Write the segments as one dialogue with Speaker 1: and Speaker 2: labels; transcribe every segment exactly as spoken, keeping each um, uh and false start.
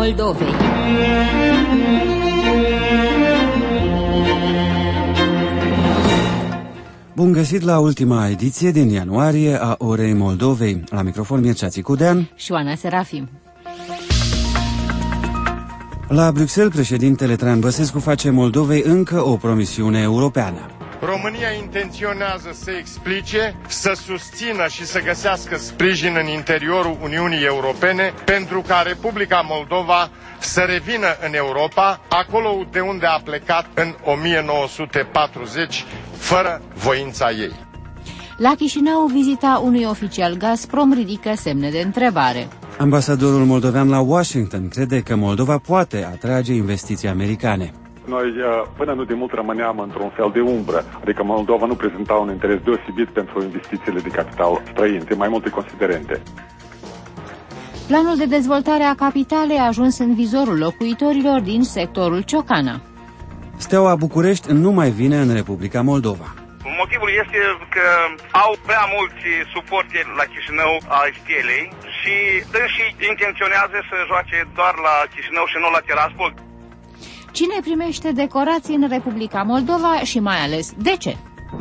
Speaker 1: Moldovei.
Speaker 2: Bun găsit la ultima ediție din ianuarie a Orei Moldovei. La microfon Mircea Țicudean
Speaker 1: și Oana Serafim.
Speaker 2: La Bruxelles, președintele Traian Băsescu face Moldovei încă o promisiune europeană.
Speaker 3: România intenționează să explice, să susțină și să găsească sprijin în interiorul Uniunii Europene pentru ca Republica Moldova să revină în Europa, acolo de unde a plecat în o mie nouă sute patruzeci, fără voința ei.
Speaker 1: La Chișinău, vizita unui oficial Gazprom ridică semne de întrebare.
Speaker 2: Ambasadorul moldovean la Washington crede că Moldova poate atrage investiții americane.
Speaker 4: Noi până nu de mult rămâneam într-un fel de umbră, adică Moldova nu prezenta un interes deosebit pentru investițiile de capital străin, de mai multe considerente.
Speaker 1: Planul de dezvoltare a capitalei a ajuns în vizorul locuitorilor din sectorul Ciocana.
Speaker 2: Steaua București nu mai vine în Republica Moldova.
Speaker 5: Motivul este că au prea mulți suporteri la Chișinău a stelei și dânsii intenționează să joace doar la Chișinău și nu la Tiraspol.
Speaker 1: Cine primește decorații în Republica Moldova și mai ales de ce?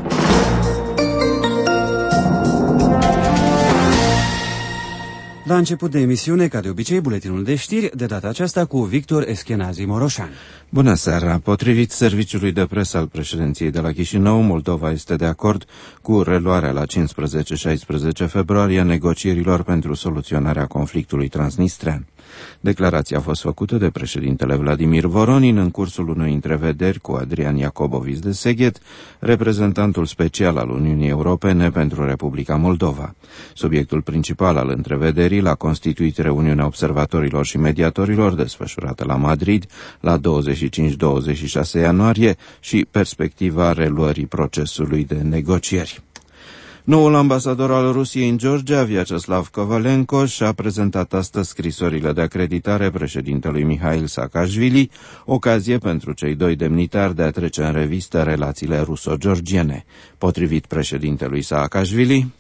Speaker 2: La început de emisiune, ca de obicei, buletinul de știri, de data aceasta cu Victor Eschenazi Moroșan.
Speaker 6: Bună seara! Potrivit serviciului de presă al președinției de la Chișinău, Moldova este de acord cu reluarea la cincisprezece șaisprezece februarie negocierilor pentru soluționarea conflictului transnistrean. Declarația a fost făcută de președintele Vladimir Voronin în cursul unei întrevederi cu Adrian Iacobovici de Seghet, reprezentantul special al Uniunii Europene pentru Republica Moldova. Subiectul principal al întrevederii l-a constituit reuniunea observatorilor și mediatorilor desfășurată la Madrid la douăzeci și cinci douăzeci și șase ianuarie și perspectiva reluării procesului de negocieri. Noul ambasador al Rusiei în Georgia, Vyacheslav Kovalenko, și-a prezentat astăzi scrisorile de acreditare președintelui Mihail Saakashvili, ocazie pentru cei doi demnitari de a trece în revistă relațiile ruso-georgiene. Potrivit președintelui Saakashvili,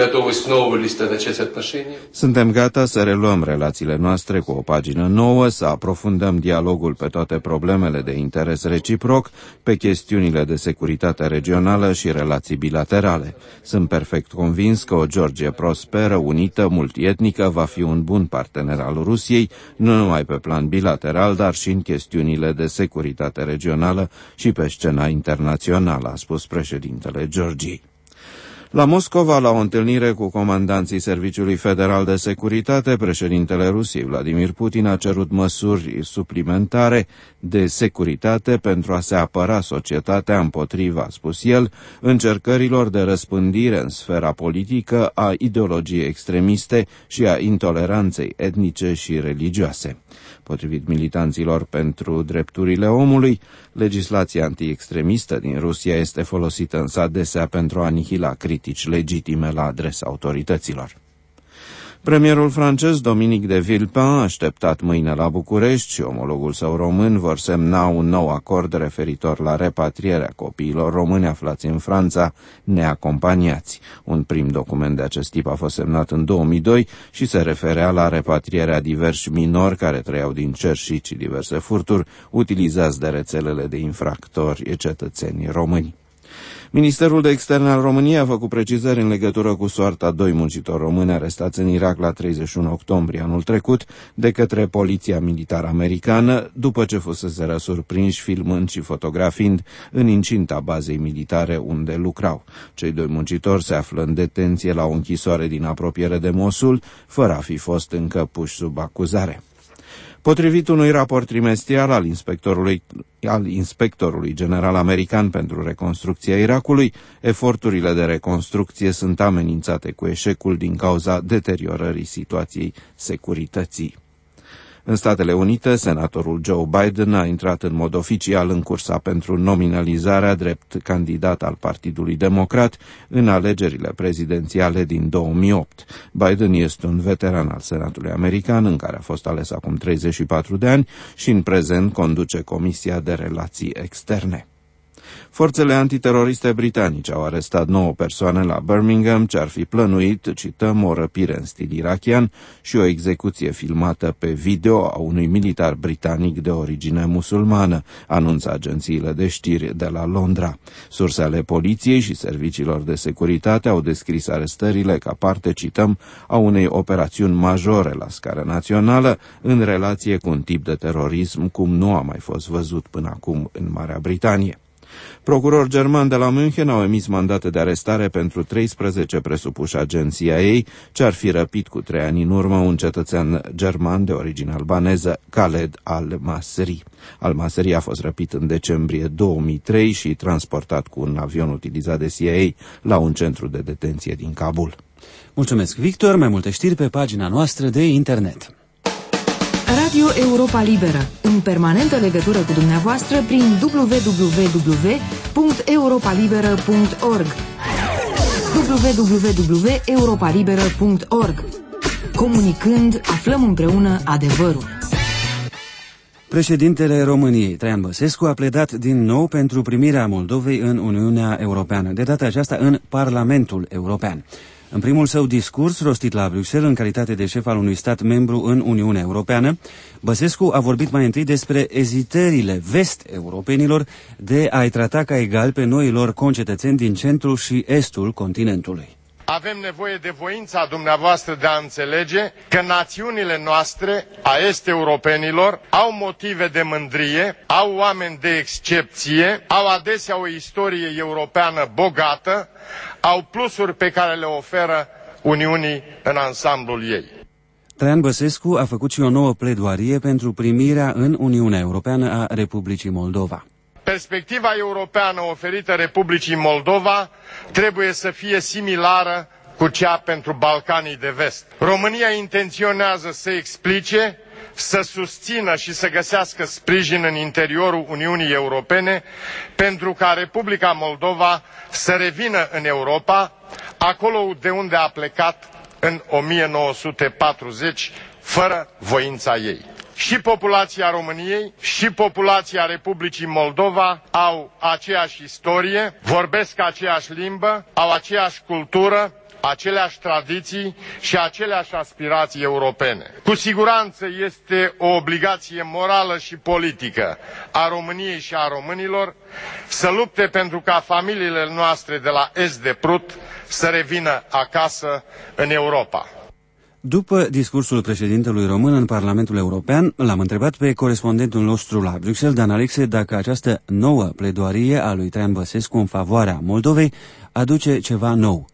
Speaker 6: suntem gata să reluăm relațiile noastre cu o pagină nouă, să aprofundăm dialogul pe toate problemele de interes reciproc, pe chestiunile de securitate regională și relații bilaterale. Sunt perfect convins că o Georgie prosperă, unită, multietnică va fi un bun partener al Rusiei, nu numai pe plan bilateral, dar și în chestiunile de securitate regională și pe scena internațională, a spus președintele Georgiei. La Moscova, la o întâlnire cu comandanții Serviciului Federal de Securitate, președintele Rusiei, Vladimir Putin, a cerut măsuri suplimentare de securitate pentru a se apăra societatea împotriva, a spus el, încercărilor de răspândire în sfera politică a ideologiei extremiste și a intoleranței etnice și religioase. Potrivit militanților pentru drepturile omului, legislația antiextremistă din Rusia este folosită însă adesea pentru a anihila critici legitime la adresa autorităților. Premierul francez Dominique de Villepin, așteptat mâine la București, și omologul său român vor semna un nou acord referitor la repatrierea copiilor români aflați în Franța neacompaniați. Un prim document de acest tip a fost semnat în două mii doi și se referea la repatrierea diversi minori care trăiau din cerșici și diverse furturi utilizați de rețelele de infractori cetățeni români. Ministerul de Externe al României a făcut precizări în legătură cu soarta doi muncitori români arestați în Irak la treizeci și unu octombrie anul trecut de către Poliția Militară Americană, după ce fuseseră surprinși filmând și fotografiind în incinta bazei militare unde lucrau. Cei doi muncitori se află în detenție la o închisoare din apropiere de Mosul, fără a fi fost încă puși sub acuzare. Potrivit unui raport trimestrial al inspectorului, al inspectorului general american pentru reconstrucția Irakului, eforturile de reconstrucție sunt amenințate cu eșecul din cauza deteriorării situației securității. În Statele Unite, senatorul Joe Biden a intrat în mod oficial în cursa pentru nominalizarea drept candidat al Partidului Democrat în alegerile prezidențiale din două mii opt. Biden este un veteran al Senatului American, în care a fost ales acum treizeci și patru de ani și în prezent conduce Comisia de Relații Externe. Forțele antiteroriste britanice au arestat nouă persoane la Birmingham ce ar fi plănuit, cităm, o răpire în stil irachian și o execuție filmată pe video a unui militar britanic de origine musulmană, anunță agențiile de știri de la Londra. Surse ale poliției și serviciilor de securitate au descris arestările ca parte, cităm, a unei operațiuni majore la scară națională în relație cu un tip de terorism cum nu a mai fost văzut până acum în Marea Britanie. Procurori germani de la München au emis mandate de arestare pentru treisprezece presupuși agenții C I A ce ar fi răpit cu trei ani în urmă un cetățean german de origine albaneză, Khaled al-Masri. Al-Masri a fost răpit în decembrie două mii trei și transportat cu un avion utilizat de C I A la un centru de detenție din Kabul.
Speaker 2: Mulțumesc, Victor. Mai multe știri pe pagina noastră de internet.
Speaker 7: Radio Europa Liberă, în permanentă legătură cu dumneavoastră prin w w w punct europa liberă punct org w w w punct europa liberă punct org. Comunicând, aflăm împreună adevărul.
Speaker 2: Președintele României, Traian Băsescu, a pledat din nou pentru primirea Moldovei în Uniunea Europeană, de data aceasta în Parlamentul European. În primul său discurs, rostit la Bruxelles, în calitate de șef al unui stat membru în Uniunea Europeană, Băsescu a vorbit mai întâi despre ezitările vest-europenilor de a-i trata ca egal pe noilor concetățeni din centrul și estul continentului.
Speaker 3: Avem nevoie de voința dumneavoastră de a înțelege că națiunile noastre, a est-europenilor, au motive de mândrie, au oameni de excepție, au adesea o istorie europeană bogată, au plusuri pe care le oferă Uniunii în ansamblul ei.
Speaker 2: Traian Băsescu a făcut și o nouă pledoarie pentru primirea în Uniunea Europeană a Republicii Moldova.
Speaker 3: Perspectiva europeană oferită Republicii Moldova trebuie să fie similară cu cea pentru Balcanii de Vest. România intenționează să explice, să susțină și să găsească sprijin în interiorul Uniunii Europene pentru ca Republica Moldova să revină în Europa, acolo de unde a plecat în o mie nouă sute patruzeci, fără voința ei. Și populația României și populația Republicii Moldova au aceeași istorie, vorbesc aceeași limbă, au aceeași cultură, aceleași tradiții și aceleași aspirații europene. Cu siguranță este o obligație morală și politică a României și a românilor să lupte pentru ca familiile noastre de la est de Prut să revină acasă în Europa.
Speaker 2: După discursul președintelui român în Parlamentul European, l-am întrebat pe corespondentul nostru la Bruxelles, Dan Alexe, dacă această nouă pledoarie a lui Traian Băsescu în favoarea Moldovei aduce ceva nou.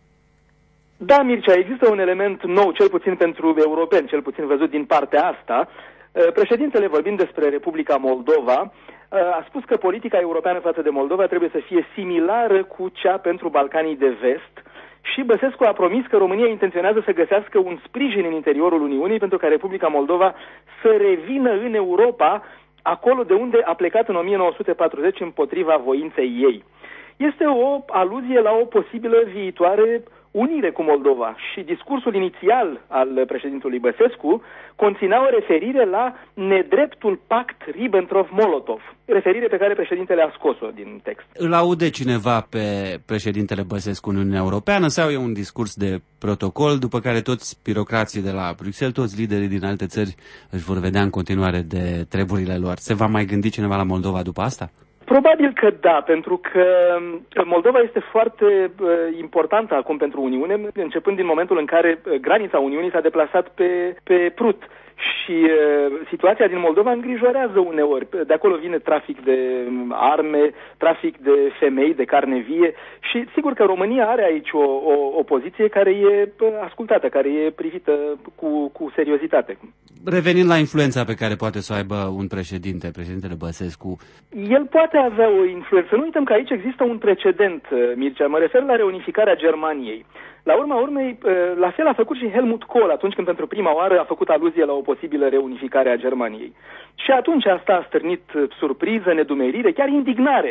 Speaker 8: Da, Mircea, există un element nou, cel puțin pentru europeni, cel puțin văzut din partea asta. Președintele, vorbind despre Republica Moldova, a spus că politica europeană față de Moldova trebuie să fie similară cu cea pentru Balcanii de Vest, și Băsescu a promis că România intenționează să găsească un sprijin în interiorul Uniunii pentru ca Republica Moldova să revină în Europa, acolo de unde a plecat în o mie nouă sute patruzeci împotriva voinței ei. Este o aluzie la o posibilă viitoare unire cu Moldova și discursul inițial al președintelui Băsescu conținea o referire la nedreptul pact Ribbentrop-Molotov, referire pe care președintele a scos-o din text.
Speaker 2: Îl aude cineva pe președintele Băsescu în Uniunea Europeană sau e un discurs de protocol după care toți birocrații de la Bruxelles, toți liderii din alte țări își vor vedea în continuare de treburile lor? Se va mai gândi cineva la Moldova după asta?
Speaker 8: Probabil că da, pentru că Moldova este foarte uh, importantă acum pentru Uniune, începând din momentul în care granița Uniunii s-a deplasat pe, pe Prut. Și uh, situația din Moldova îngrijorează uneori. De acolo vine trafic de arme, trafic de femei, de carne vie și sigur că România are aici o, o, o poziție care e ascultată, care e privită cu, cu seriozitate.
Speaker 2: Revenind la influența pe care poate să o aibă un președinte, președintele Băsescu.
Speaker 8: El poate avea o influență. Nu uităm că aici există un precedent, Mircea. Mă refer la reunificarea Germaniei. La urma urmei, la fel a făcut și Helmut Kohl atunci când pentru prima oară a făcut aluzie la o posibilă reunificare a Germaniei. Și atunci asta a stârnit surpriză, nedumerire, chiar indignare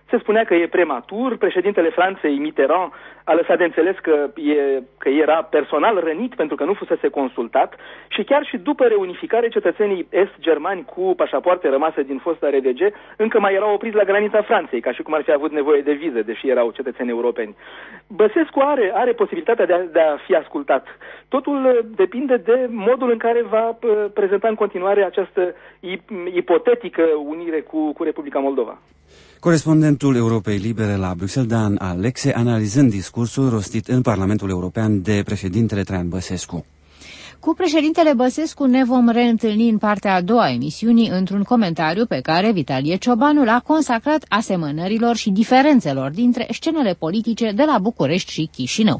Speaker 8: Se spunea că e prematur, președintele Franței, Mitterrand, a lăsat de înțeles că, e, că era personal rănit pentru că nu fusese consultat și chiar și după reunificare cetățenii est-germani cu pașapoarte rămase din fosta R D G încă mai erau opriți la granița Franței, ca și cum ar fi avut nevoie de vize, deși erau cetățeni europeni. Băsescu are, are posibilitatea de a, de a fi ascultat. Totul depinde de modul în care va prezenta în continuare această ipotetică unire cu, cu Republica Moldova.
Speaker 2: Corespondentul Europei Libere la Bruxelles, Dan Alexe, analizând discursul rostit în Parlamentul European de președintele Traian Băsescu.
Speaker 1: Cu președintele Băsescu ne vom reîntâlni în partea a doua a emisiunii într-un comentariu pe care Vitalie Ciobanu l-a consacrat asemănărilor și diferențelor dintre scenele politice de la București și Chișinău.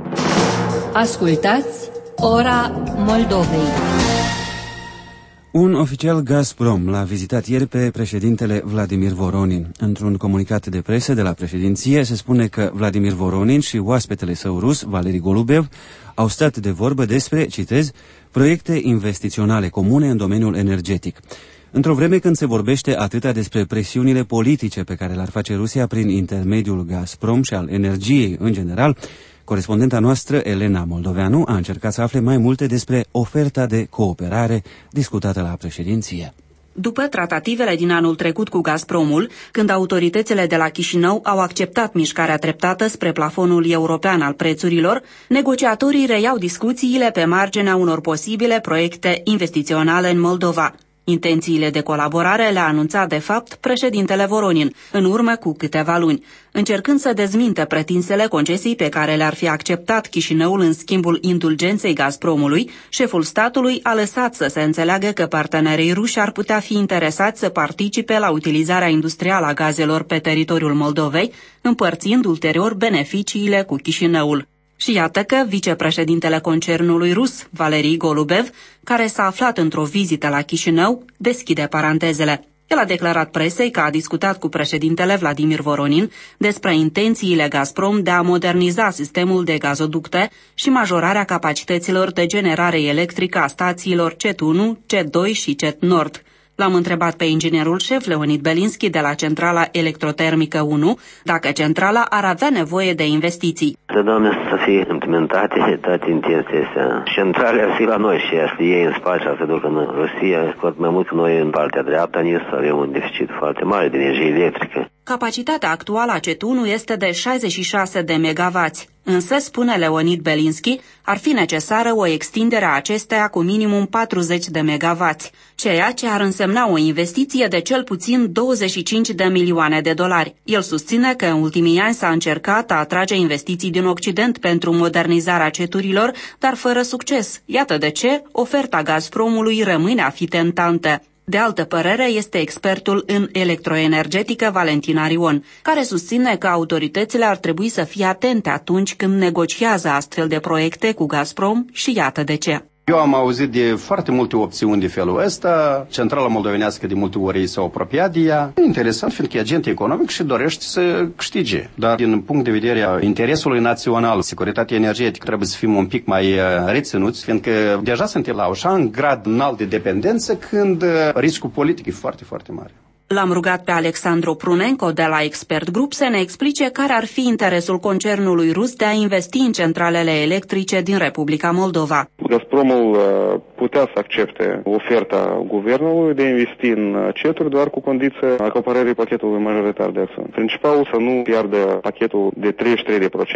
Speaker 9: Ascultați Ora Moldovei.
Speaker 2: Un oficial Gazprom l-a vizitat ieri pe președintele Vladimir Voronin. Într-un comunicat de presă de la președinție se spune că Vladimir Voronin și oaspetele său rus, Valeri Golubev, au stat de vorbă despre, citez, proiecte investiționale comune în domeniul energetic. Într-o vreme când se vorbește atâta despre presiunile politice pe care le-ar face Rusia prin intermediul Gazprom și al energiei în general, corespondenta noastră, Elena Moldoveanu, a încercat să afle mai multe despre oferta de cooperare discutată la președinție.
Speaker 10: După tratativele din anul trecut cu Gazpromul, când autoritățile de la Chișinău au acceptat mișcarea treptată spre plafonul european al prețurilor, negociatorii reiau discuțiile pe marginea unor posibile proiecte investiționale în Moldova. Intențiile de colaborare le-a anunțat, de fapt, președintele Voronin, în urmă cu câteva luni, încercând să dezminte pretinsele concesii pe care le-ar fi acceptat Chișinăul în schimbul indulgenței Gazpromului. Șeful statului a lăsat să se înțeleagă că partenerii ruși ar putea fi interesați să participe la utilizarea industrială a gazelor pe teritoriul Moldovei, împărțind ulterior beneficiile cu Chișinăul. Și iată că vicepreședintele concernului rus, Valeri Golubev, care s-a aflat într-o vizită la Chișinău, deschide parantezele. El a declarat presei că a discutat cu președintele Vladimir Voronin despre intențiile Gazprom de a moderniza sistemul de gazoducte și majorarea capacităților de generare electrică a stațiilor C E T unu, C E T doi și C E T Nord. L-am întrebat pe inginerul șef Leonid Belinski de la Centrala Electrotermică unu dacă centrala ar avea nevoie de investiții.
Speaker 11: Trebuie să fie implementate toate intențiile astea. Centrale ar fi la noi și ar fi ei în spate, ar se duc în Rusia, cu mai mult noi în partea dreaptă, să avem un deficit foarte mare de energie electrică.
Speaker 10: Capacitatea actuală a C E T unu este de șaizeci și șase de megavați, însă, spune Leonid Belinski, ar fi necesară o extindere a acesteia cu minimum patruzeci de megavați, ceea ce ar însemna o investiție de cel puțin douăzeci și cinci de milioane de dolari. El susține că în ultimii ani s-a încercat a atrage investiții din Occident pentru modernizarea ceturilor, dar fără succes. Iată de ce oferta Gazpromului rămâne a fi tentantă. De altă părere este expertul în electroenergetică Valentin Arion, care susține că autoritățile ar trebui să fie atente atunci când negociază astfel de proiecte cu Gazprom și iată de ce.
Speaker 12: Eu am auzit de foarte multe opțiuni de felul ăsta. Centrala moldovenească de multe ori s-a apropiat de ea. Interesant, fiindcă e agent economic și dorește să câștige. Dar din punct de vedere a interesului național, securitatea energetică, trebuie să fim un pic mai reținuți, fiindcă deja suntem la așa un grad înalt de dependență când riscul politic e foarte, foarte mare.
Speaker 10: L-am rugat pe Alexandru Prunenco de la Expert Group să ne explice care ar fi interesul concernului rus de a investi în centralele electrice din Republica Moldova.
Speaker 13: Gazpromul putea să accepte oferta guvernului de a investi în ceturi doar cu condiția acaparării pachetului majoritar de acțiuni. Principalul să nu piardă pachetul de treizeci și trei la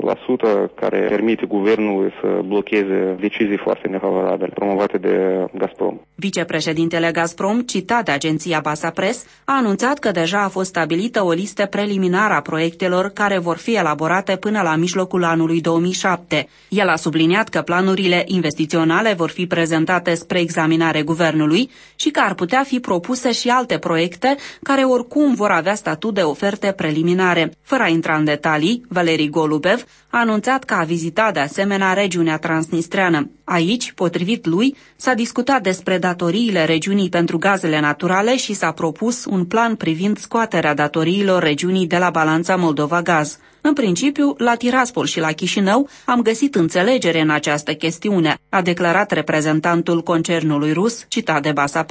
Speaker 13: sută care permite guvernului să blocheze decizii foarte nefavorabile promovate de Gazprom.
Speaker 10: Vicepreședintele Gazprom, citat de agenția Basa Press, a anunțat că deja a fost stabilită o listă preliminară a proiectelor care vor fi elaborate până la mijlocul anului două mii șapte. El a subliniat că planurile investiționale vor fi prezentate spre examinare guvernului și că ar putea fi propuse și alte proiecte care oricum vor avea statut de oferte preliminare. Fără a intra în detalii, Valeri Golubev a anunțat că a vizitat de asemenea regiunea transnistreană. Aici, potrivit lui, s-a discutat despre datoriile regiunii pentru gazele naturale și s-a propus un plan privind scoaterea datoriilor regiunii de la balanța Moldova Gaz. În principiu, la Tiraspol și la Chișinău am găsit înțelegere în această chestiune, a declarat reprezentantul concernului rus, citat de Basa Press.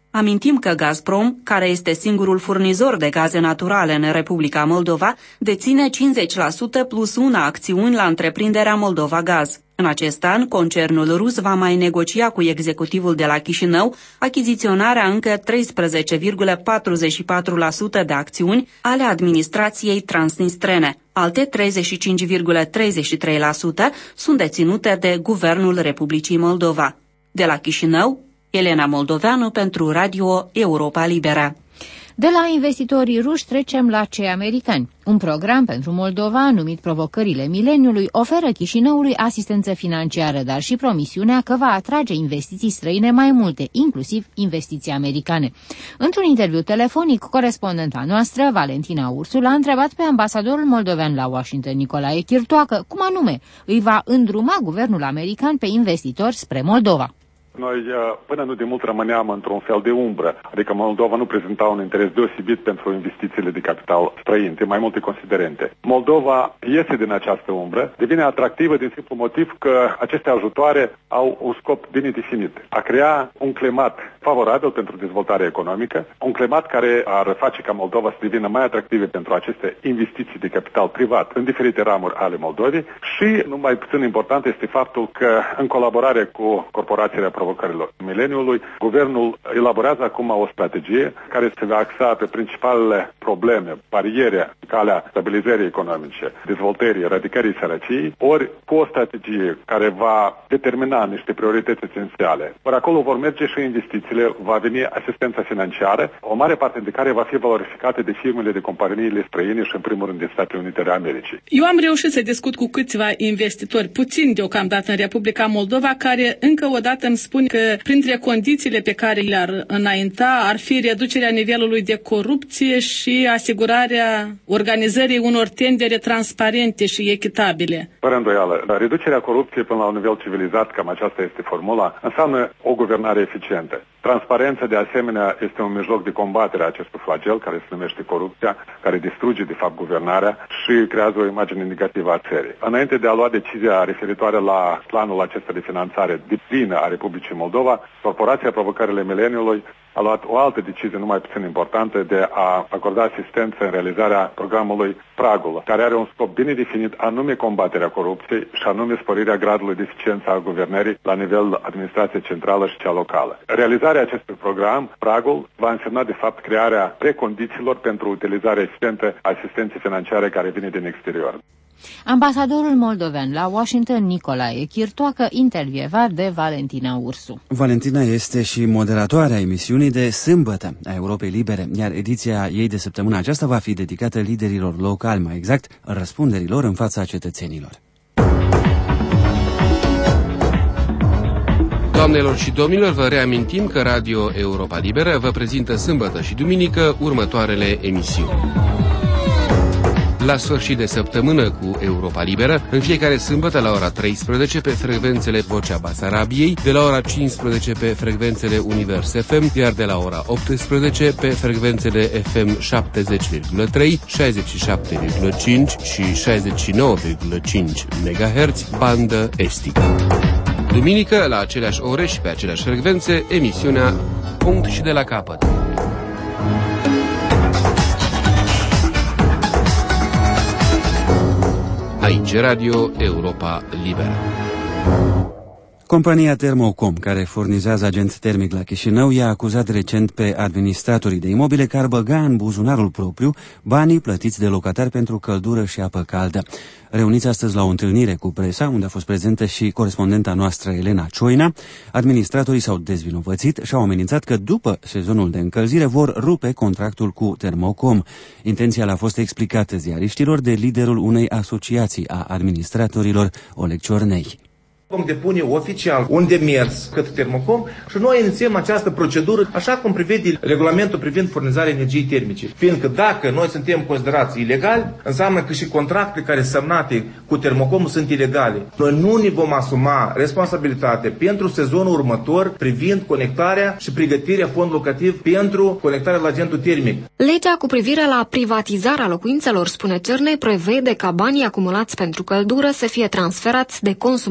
Speaker 10: Amintim că Gazprom, care este singurul furnizor de gaze naturale în Republica Moldova, deține cincizeci la sută plus una acțiuni la întreprinderea Moldova Gaz. În acest an, concernul rus va mai negocia cu executivul de la Chișinău achiziționarea încă treisprezece virgulă patruzeci și patru la sută de acțiuni ale administrației transnistrene. Alte treizeci și cinci virgulă treizeci și trei la sută sunt deținute de Guvernul Republicii Moldova. De la Chișinău, Elena Moldoveanu pentru Radio Europa Liberă.
Speaker 1: De la investitorii ruși trecem la cei americani. Un program pentru Moldova, numit Provocările Mileniului, oferă Chișinăului asistență financiară, dar și promisiunea că va atrage investiții străine mai multe, inclusiv investiții americane. Într-un interviu telefonic, corespondenta noastră, Valentina Ursu, l-a întrebat pe ambasadorul moldovean la Washington, Nicolae Chirtoacă, cum anume îi va îndruma guvernul american pe investitori spre Moldova.
Speaker 4: Noi până nu de mult rămâneam într-un fel de umbră, adică Moldova nu prezenta un interes deosebit pentru investițiile de capital străin, de mai multe considerente. Moldova iese din această umbră, devine atractivă din simplu motiv că aceste ajutoare au un scop bine definit, a crea un climat favorabil pentru dezvoltarea economică, un climat care ar face ca Moldova să devină mai atractive pentru aceste investiții de capital privat în diferite ramuri ale Moldovei și, nu mai puțin important, este faptul că în colaborare cu corporațiile Provocărilor Mileniului, guvernul elaborează acum o strategie care se va axa pe principalele probleme, bariere în calea stabilizării economice, dezvoltării, eradicării sărăciei, ori cu o strategie care va determina niște priorități esențiale. Ori acolo vor merge și investițiile, va veni asistența financiară, o mare parte dintre care va fi valorificată de firmele, de companiile străine și în primul rând de Statele Unite ale Americii.
Speaker 14: Eu am reușit să discut cu câțiva investitori, puțini deocamdată în Republica Moldova, care încă o dată îmi spun că printre condițiile pe care le-ar înainta ar fi reducerea nivelului de corupție și asigurarea organizării unor tendere transparente și echitabile.
Speaker 4: Fără îndoială, reducerea corupției până la un nivel civilizat, cam aceasta este formula, înseamnă o guvernare eficientă. Transparența, de asemenea, este un mijloc de combatere a acestui flagel care se numește corupția, care distruge, de fapt, guvernarea și creează o imagine negativă a țării. Înainte de a lua decizia referitoare la planul acesta de finanțare deplină a Republicii Moldova, Corporația Provocările Mileniului a luat o altă decizie nu mai puțin importantă de a acorda asistență în realizarea programului Pragul, care are un scop bine definit, anume combaterea corupției și anume sporirea gradului de eficiență a guvernării la nivel administrație centrală și cea locală. Realizarea acestui program, Pragul, va însemna de fapt crearea precondițiilor pentru utilizarea eficientă a asistenței financiare care vine din exterior.
Speaker 1: Ambasadorul moldovean la Washington, Nicolae Chirtoacă, intervievat de Valentina Ursu.
Speaker 2: Valentina este și moderatoarea emisiunii de sâmbătă a Europei Libere, iar ediția ei de săptămâna aceasta va fi dedicată liderilor locali, mai exact răspunderilor în fața cetățenilor.
Speaker 15: Doamnelor și domnilor, vă reamintim că Radio Europa Liberă vă prezintă sâmbătă și duminică următoarele emisiuni. La sfârșit de săptămână cu Europa Liberă, în fiecare sâmbătă la ora treisprezece pe frecvențele Vocea Basarabiei, de la ora cincisprezece pe frecvențele Univers F M, iar de la ora optsprezece pe frecvențele F M șaptezeci virgulă trei, șaizeci și șapte virgulă cinci și șaizeci și nouă virgulă cinci megahertz, bandă estică. Duminică, la aceleași ore și pe aceleași frecvențe, emisiunea Punct și de la capăt. Aici Radio Europa Liberă.
Speaker 2: Compania Thermocom, care furnizează agent termic la Chișinău, i-a acuzat recent pe administratorii de imobile că ar băga în buzunarul propriu banii plătiți de locatari pentru căldură și apă caldă. Reuniți astăzi la o întâlnire cu presa, unde a fost prezentă și corespondenta noastră Elena Cioina, administratorii s-au dezvinovățit și au amenințat că după sezonul de încălzire vor rupe contractul cu Thermocom. Intenția le-a fost explicată ziariștilor de liderul unei asociații a administratorilor, Oleg Ciornei.
Speaker 16: Vom depune oficial un demers către Thermocom și noi inițiem această procedură așa cum prevede regulamentul privind furnizarea energiei termice. Fiindcă dacă noi suntem considerați ilegali, înseamnă că și contractele care sunt semnate cu Thermocom sunt ilegale. Noi nu ne vom asuma responsabilitatea pentru sezonul următor privind conectarea și pregătirea fondului locativ pentru conectarea la agentul termic.
Speaker 17: Legea cu privire la privatizarea locuințelor, spune Ciornei, prevede ca banii acumulați pentru căldură să fie transferați de consumatori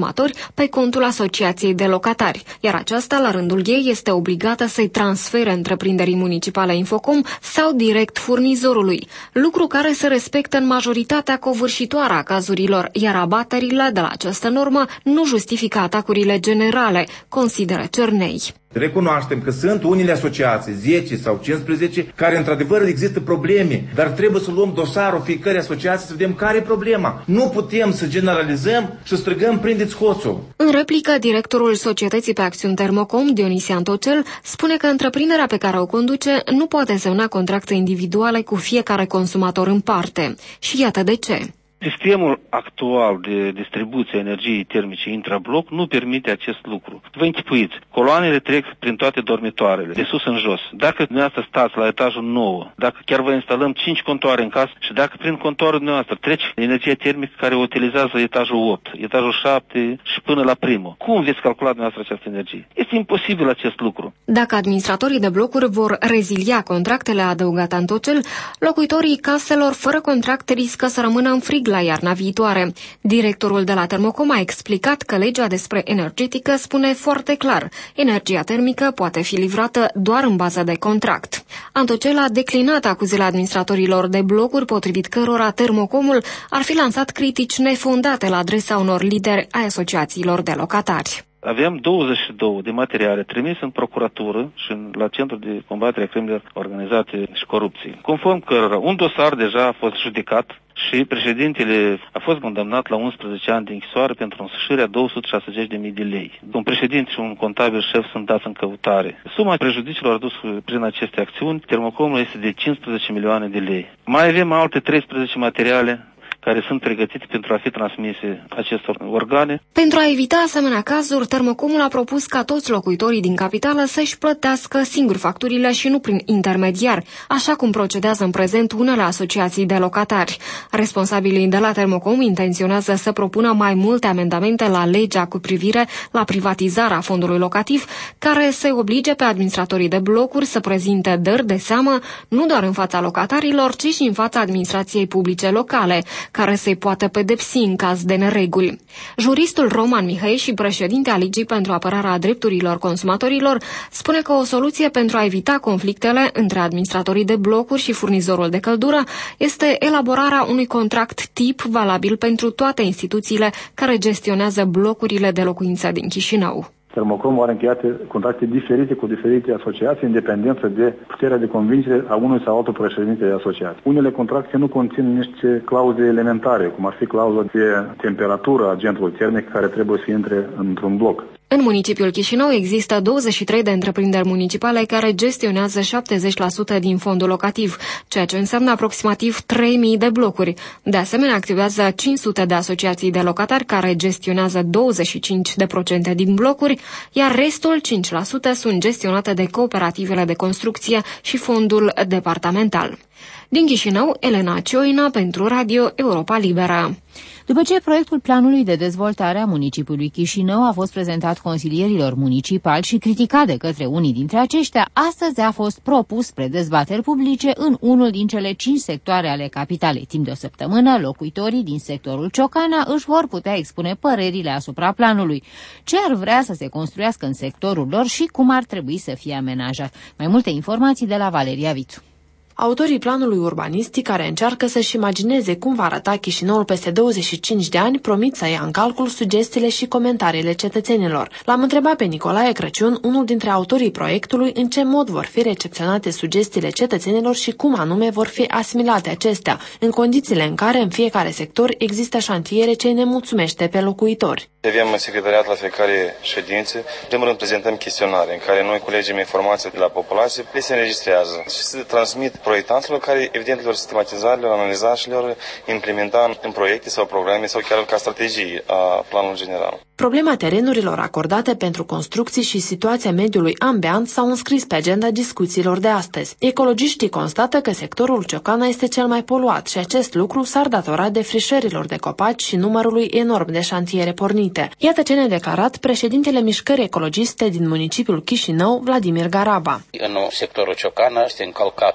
Speaker 17: pe contul asociației de locatari, iar aceasta, la rândul ei, este obligată să-i transfere întreprinderii municipale Infocom sau direct furnizorului, lucru care se respectă în majoritatea covârșitoare a cazurilor, iar abaterile de la această normă nu justifică atacurile generale, consideră Cernei.
Speaker 16: Recunoaștem că sunt unele asociații, zece sau cincisprezece, care într-adevăr există probleme, dar trebuie să luăm dosarul fiecare asociație să vedem care e problema. Nu putem să generalizăm și să strigăm prindeți hoțul.
Speaker 17: În replică, directorul Societății pe Acțiuni Termocom, Dionisie Antocel, spune că întreprinderea pe care o conduce nu poate semna contracte individuale cu fiecare consumator în parte. Și iată de ce.
Speaker 18: Sistemul actual de distribuție a energiei termice intrabloc nu permite acest lucru. Vă închipuiți, coloanele trec prin toate dormitoarele, de sus în jos. Dacă dumneavoastră stați la etajul nouă, dacă chiar vă instalăm cinci contoare în casă și dacă prin contoarul dumneavoastră treci energia termică care o utilizează etajul opt, etajul șapte și până la primul, cum veți calcula dumneavoastră această energie? Este imposibil acest lucru.
Speaker 17: Dacă administratorii de blocuri vor rezilia contractele, adăugat Antocel, locuitorii caselor fără contract riscă să rămână în frig la iarna viitoare. Directorul de la Termocom a explicat că legea despre energetică spune foarte clar: energia termică poate fi livrată doar în bază de contract. Antocel a declinat acuzele administratorilor de blocuri, potrivit cărora Termocomul ar fi lansat critici nefondate la adresa unor lideri ai asociațiilor de locatari.
Speaker 18: Avem douăzeci și două de materiale trimise în procuratură și la Centrul de Combatere a Crimelor Organizate și Corupției, conform cărora un dosar deja a fost judecat și președintele a fost condamnat la unsprezece ani de închisoare pentru însușirea două sute șaizeci de mii de lei. Un președinte și un contabil șef sunt dați în căutare. Suma prejudiciilor adusă prin aceste acțiuni Termocomul este de cincisprezece milioane de lei. Mai avem alte treisprezece materiale care sunt pregătite pentru a fi transmise acestor organe.
Speaker 17: Pentru a evita asemenea cazuri, Termocomul a propus ca toți locuitorii din capitală să-și plătească singuri facturile și nu prin intermediari, așa cum procedează în prezent unele asociații de locatari. Responsabilii de la Termocom intenționează să propună mai multe amendamente la legea cu privire la privatizarea fondului locativ, care să oblige pe administratorii de blocuri să prezinte dări de seamă nu doar în fața locatarilor, ci și în fața administrației publice locale, care să-i poată pedepsi în caz de nereguli. Juristul Roman Mihai și președinte al Ligii pentru apărarea drepturilor consumatorilor spune că o soluție pentru a evita conflictele între administratorii de blocuri și furnizorul de căldură este elaborarea unui contract tip valabil pentru toate instituțiile care gestionează blocurile de locuință din Chișinău.
Speaker 19: Termocom are încheiate contracte diferite cu diferite asociații în dependență de puterea de convingere a unui sau altul președinte de asociație. Unele contracte nu conțin niște clauze elementare, cum ar fi clauza de temperatură a agentului termic care trebuie să intre într-un bloc.
Speaker 17: În municipiul Chișinău există douăzeci și trei de întreprinderi municipale care gestionează șaptezeci la sută din fondul locativ, ceea ce înseamnă aproximativ trei mii de blocuri. De asemenea, activează cinci sute de asociații de locatari care gestionează douăzeci și cinci la sută din blocuri, iar restul cinci la sută sunt gestionate de cooperativele de construcție și fondul departamental. Din Chișinău, Elena Cioina pentru Radio Europa Liberă.
Speaker 1: După ce proiectul planului de dezvoltare a municipiului Chișinău a fost prezentat consilierilor municipali și criticat de către unii dintre aceștia, astăzi a fost propus spre dezbateri publice în unul din cele cinci sectoare ale capitalei. Timp de o săptămână, locuitorii din sectorul Ciocana își vor putea expune părerile asupra planului, ce ar vrea să se construiască în sectorul lor și cum ar trebui să fie amenajat. Mai multe informații de la Valeria Vitu.
Speaker 20: Autorii planului urbanistic, care încearcă să-și imagineze cum va arăta Chișinăul peste douăzeci și cinci de ani, promit să ia în calcul sugestiile și comentariile cetățenilor. L-am întrebat pe Nicolae Crăciun, unul dintre autorii proiectului, în ce mod vor fi recepționate sugestiile cetățenilor și cum anume vor fi asimilate acestea, în condițiile în care în fiecare sector există șantiere ce ne mulțumește pe locuitori.
Speaker 21: Avem secretariat la fiecare ședință. În primul rând prezentăm chestionare în care noi culegem informații de la populație, le se înregistrează și se transmit proiectanților care evident le-or sistematiza, le-or analiza și le-or implementa în proiecte sau programe sau chiar ca strategii a planului general.
Speaker 20: Problema terenurilor acordate pentru construcții și situația mediului ambient s-au înscris pe agenda discuțiilor de astăzi. Ecologiștii constată că sectorul Ciocana este cel mai poluat și acest lucru s-ar datora defrișărilor de copaci și numărului enorm de șantiere pornite. Iată ce ne-a declarat președintele Mișcării Ecologiste din municipiul Chișinău, Vladimir Garaba.
Speaker 22: În sectorul Ciocana este încălcat flagrant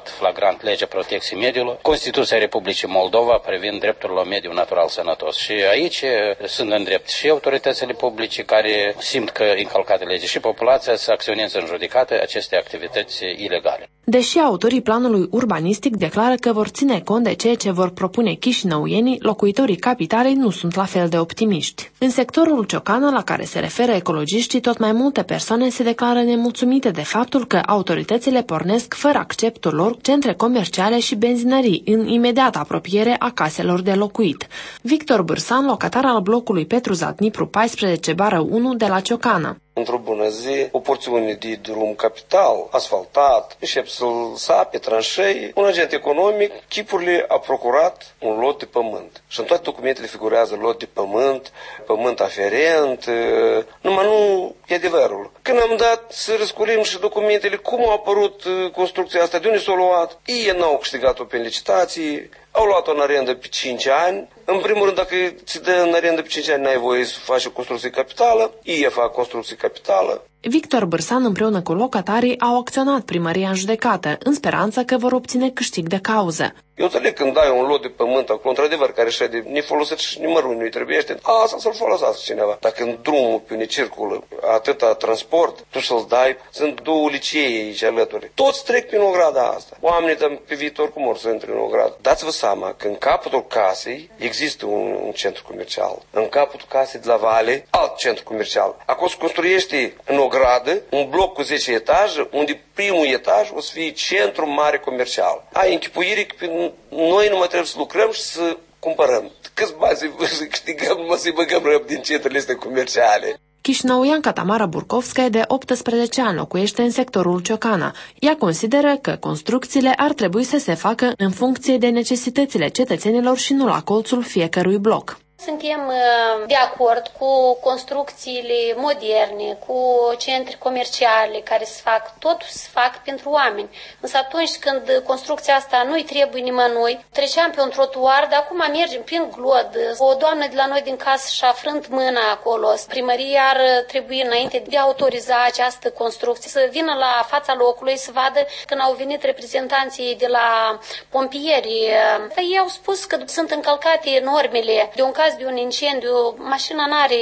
Speaker 5: flagrant legea protecției mediului, Constituția Republicii Moldova privind dreptul la mediu natural sănătos. Și aici sunt în drept și autoritățile publice care simt că încălcate legea și populația să acționeze în judecată aceste activități ilegale.
Speaker 20: Deși autorii planului urbanistic declară că vor ține cont de ceea ce vor propune chișinăuienii, locuitorii capitalei nu sunt la fel de optimiști. În sectorul Ciocana, la care se referă ecologiștii, tot mai multe persoane se declară nemulțumite de faptul că autoritățile pornesc fără acceptul lor centre comerciale și benzinării în imediată apropiere a caselor de locuit. Victor Bârsan, locatar al blocului Petruzat Nipru paisprezece bară unu de la Ciocana.
Speaker 22: Într-o bună zi, o porțiune de drum capital, asfaltat, încep să-l sape, tranșei. Un agent economic, chipurile a procurat un lot de pământ. Și în toate documentele figurează lot de pământ, pământ aferent, numai nu e adevărul. Când am dat să răscurim și documentele, cum a apărut construcția asta, de unde s-a luat, ei n-au câștigat-o pe licitații, au luat-o în arendă pe cinci ani. În primul rând, dacă ți dă în arendă pe cinci ani, n-ai voie să faci o construcție capitală, ei fac construcție capitală.
Speaker 20: Victor Bârsan împreună cu locatarii au acționat primăria în judecată, în speranță că vor obține câștig de cauză.
Speaker 22: Eu înțeleg când dai un lot de pământ acolo, într-adevăr, care și de nefolosit și nimărui nu-i trebuiește, asta să-l folosească cineva. Dacă în drumul pe unde circulă atâta transport, tu să-l dai, sunt două licee aici alături. Toți trec prin ograda asta. Oamenii pe viitor cum or să intre în ogradă. Dați-vă seama că în capătul casei există un, un centru comercial. În capătul casei de la Vale, alt centru comercial. Acolo se construiește în ogradă un bloc cu zece etaje, unde primul etaj o să fie centru mare comercial. Ai închipuire că noi nu mai trebuie să lucrăm și să cumpărăm. Câți bani să câștigăm, numai să-i băgăm răb din centrele astea comerciale.
Speaker 20: Chișinăuianca Tamara Burkovskaya, de optsprezece ani, locuiește în sectorul Ciocana. Ea consideră că construcțiile ar trebui să se facă în funcție de necesitățile cetățenilor și nu la colțul fiecărui bloc.
Speaker 23: Suntem de acord cu construcțiile moderne, cu centri comerciale care se fac, totul se fac pentru oameni. Însă atunci când construcția asta nu-i trebuie nimănui, treceam pe un trotuar, dar acum mergem prin glod. O doamnă de la noi din casă și-a frânt mâna acolo. Primăria ar trebui, înainte de a autoriza această construcție, să vină la fața locului să vadă când au venit reprezentanții de la pompieri. Ei au spus că sunt încălcate normele. De un caz de un incendiu, mașina n-are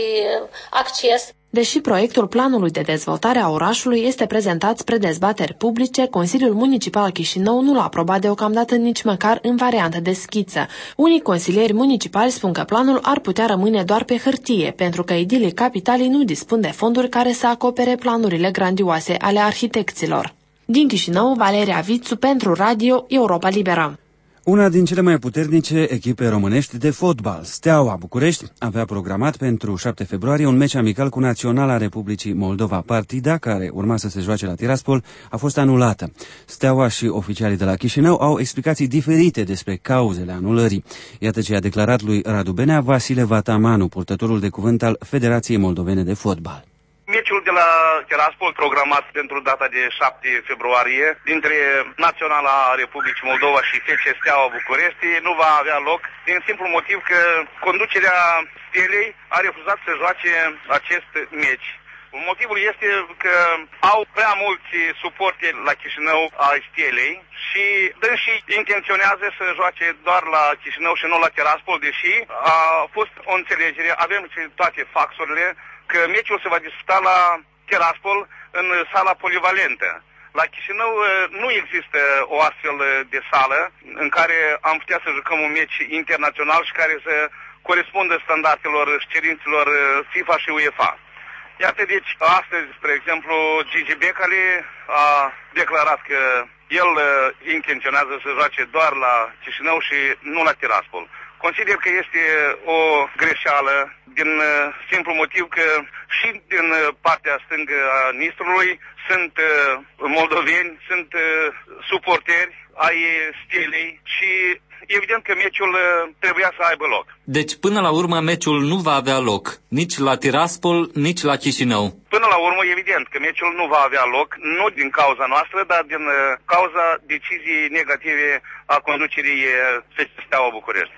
Speaker 23: acces.
Speaker 20: Deși proiectul planului de dezvoltare a orașului este prezentat spre dezbateri publice, Consiliul Municipal Chișinău nu l-a aprobat deocamdată nici măcar în variantă de schiță. Unii consilieri municipali spun că planul ar putea rămâne doar pe hârtie, pentru că edilii capitalii nu dispun de fonduri care să acopere planurile grandioase ale arhitecților. Din Chișinău, Valeria Vițu pentru Radio Europa Liberă.
Speaker 2: Una din cele mai puternice echipe românești de fotbal, Steaua București, avea programat pentru șapte februarie un meci amical cu Naționala Republicii Moldova. Partida, care urma să se joace la Tiraspol, a fost anulată. Steaua și oficialii de la Chișinău au explicații diferite despre cauzele anulării. Iată ce a declarat lui Radu Benea Vasile Vatamanu, purtătorul de cuvânt al Federației Moldovene de Fotbal.
Speaker 24: Meciul de la Tiraspol, programat pentru data de șapte februarie, dintre Naționala Republicii Moldova și F C Steaua București, nu va avea loc, din simplu motiv că conducerea Stelei a refuzat să joace acest meci. Motivul este că au prea mulți suporteri la Chișinău a Stelei și dânsii intenționează să joace doar la Chișinău și nu la Tiraspol, deși a fost o înțelegere, avem toate faxurile, că meciul se va disputa la Tiraspol în sala polivalentă. La Chișinău nu există o astfel de sală în care am putea să jucăm un meci internațional și care să corespundă standardelor și cerințelor FIFA și UEFA. Iată, deci, astăzi, spre exemplu, Gigi Becali a declarat că el intenționează să joace doar la Chișinău și nu la Tiraspol. Consider că este o greșeală din simplu motiv că și din partea stângă a Nistrului sunt moldoveni, sunt suporteri ai Stelei și evident că meciul trebuia să aibă loc.
Speaker 25: Deci până la urmă meciul nu va avea loc, nici la Tiraspol, nici la Chișinău.
Speaker 24: Până la urmă, evident că meciul nu va avea loc, nu din cauza noastră, dar din cauza deciziei negative a conducerii Steaua București.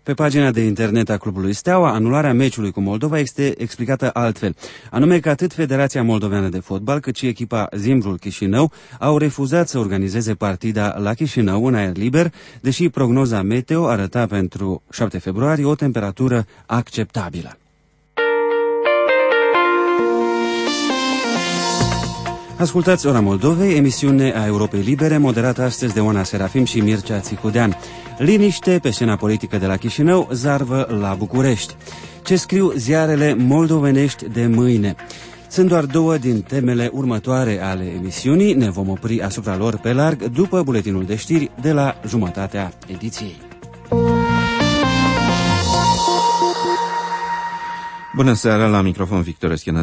Speaker 2: Pe pagina de internet a clubului Steaua, anularea meciului cu Moldova este explicată altfel. Anume că atât Federația Moldoveană de Fotbal cât și echipa Zimbrul Chișinău au refuzat să organizeze partida la Chișinău în aer liber, deși prognoza meteo arăta pentru șapte februarie o temperatură acceptabilă. Ascultați Ora Moldovei, emisiune a Europei Libere, moderată astăzi de Oana Serafim și Mircea Țicudean. Liniște pe scena politică de la Chișinău, zarvă la București. Ce scriu ziarele moldovenești de mâine? Sunt doar două din temele următoare ale emisiunii. Ne vom opri asupra lor pe larg după buletinul de știri de la jumătatea ediției.
Speaker 3: Bună seara, la microfon Victor Eschenaz.